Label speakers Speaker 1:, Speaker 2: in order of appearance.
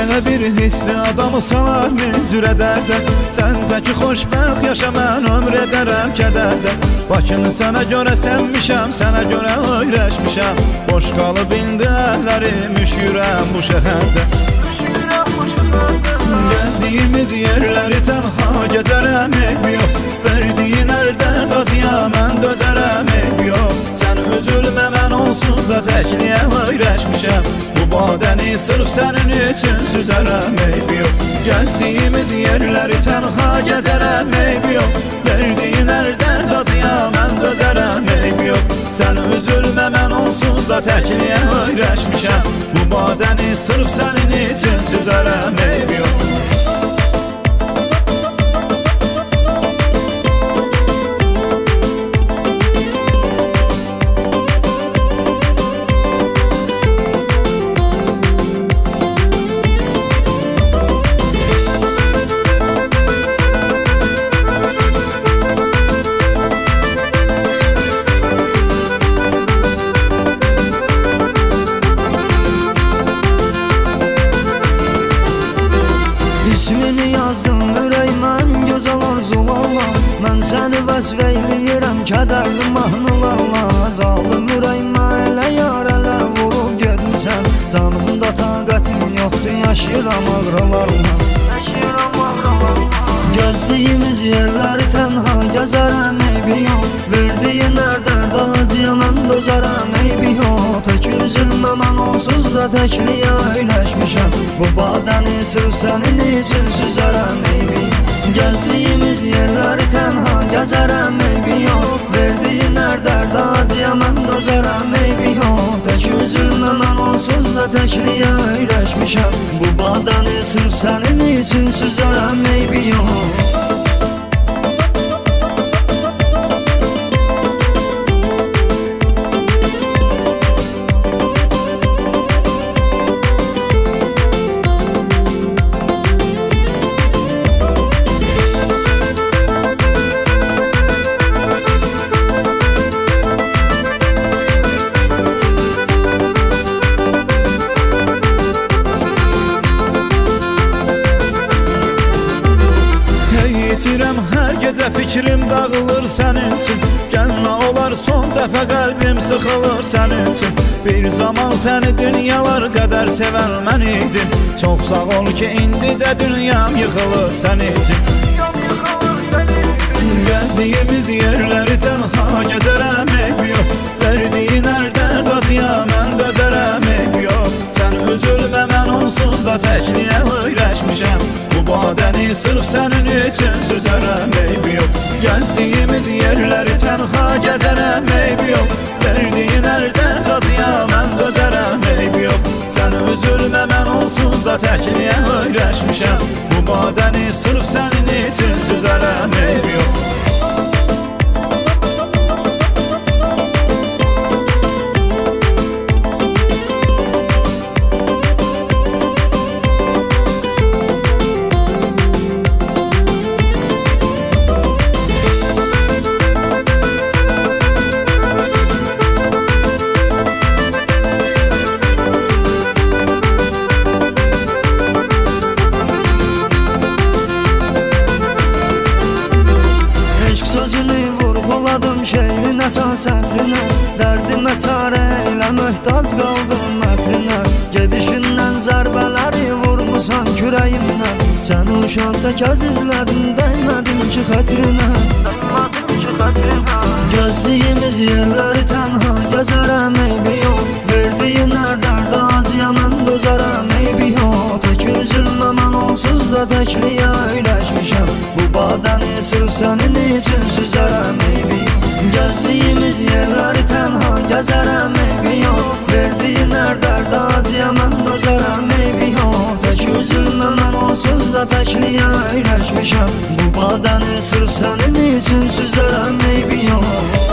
Speaker 1: Belə bir hisli adamı salar min cürə dərdə. Sən təki xoşbəxt yaşa, mən ömr edərəm kədərdə. Bakını sənə görə sevmişəm, sənə görə öyrəşmişəm. Boş qalıb indi əllərim, üşüyürəm bu şəhərdə. Gəzdiyimiz yerləri tənha gəzərəm, eyb yox. Verdiyin hər dərd acıya mən dözərəm, eyb yox. Sən üzülmə, mən onsuz da təkliyə öyrəşmişəm. Bu badəni sırf sənin üçün süzərəm, eyb yox. Gəzdiyimiz yerləri tənha gəzərəm, eyb yox. Verdiyin hər dərd acıya mən dözərəm, eyb yox. Sən üzülmə, mən onsuz da təkliyə öyrəşmişəm. Bu badəni sırf sənin üçün süzərəm, eyb yox.
Speaker 2: İsmini yazdım ürəyimən gözəl arzularla. Mən səni vəsf eyləyirəm kədərli mahnılarla. Zalım ürəyimə elə yarələr vurub gedmisən. Canımda taqətim yoxdur, yaşayıram ağrılarla. Gəzdiyimiz yerləri tənha gəzərəm, eybi yox. Verdiyin hər dərd acıya mən dözərəm, eybi yox. Tək üzülmə, mən onsuz da təkliyə öyrəşmişəm. Bu badəni sırf sənin üçün süzərəm, eybi yox. Gəzdiyimiz yerləri tənha gəzərəm, eybi yox. Verdiyin hər dərd acıya mən dözərəm, eybi yox. Tək üzülmə, mən onsuz da təkliyə öyrəşmişəm. Bu badəni sırf sənin üçün süzərəm, eybi yox.
Speaker 1: İtirəm hər gecə fikrim dağılır sənin üçün. Gəlmə olar son dəfə qəlbim sıxılır sənin üçün. Bir zaman səni dünyalar qədər sevən mən idim. Çox sağ ol ki indi də dünyam yıxılır sənin üçün. Gəzdiyimiz yerləri tənha gəzərəm, eyb yox. Verdiyin hər dərd acıya mən dözərəm, eyb yox. Sən üzülmə, mən onsuz da təkliyə öyrəşmişəm. Bu badəni sırf sənin üçün süzərəm, eyb yox. Gəzdiyimiz yerləri tənha gəzərəm, eyb yox. Verdiyin hər dərd acıya mən dözərəm, eyb yox. Sən üzülmə, mən onsuz da təkliyə öyrəşmişəm. Bu badəni sırf sənin üçün süzərəm, eyb yox.
Speaker 2: Sözünü vurğuladım şeirin əsas sətrinə. Dərdimə çarə elə möhtac qaldım mətrinə. Gedişindən zərbələri vurmusan kürəyimdən. Səni uşaq tək əzizlədim, dəymədim ki xətrinə. Gəzdiyimiz yerləri tənha gəzərəm, eybi yox. Verdiyin hər dərd acıya mən dözərəm, eybi yox. Tək üzülmə, mən onsuz da təkliyə öyrəşmişəm. Bu badəni sırf sənin üçün süzərəm, eybi yox. Gəzdiyimiz yerləri tənha gəzərəm, eybi yox. Verdiyin hər dərd acıya mən dözərəm, eybi yox. Tək üzülmə, mən onsuz da təkliyə öyrəşmişəm. Bu badəni sırf sənin üçün süzərəm, eybi yox.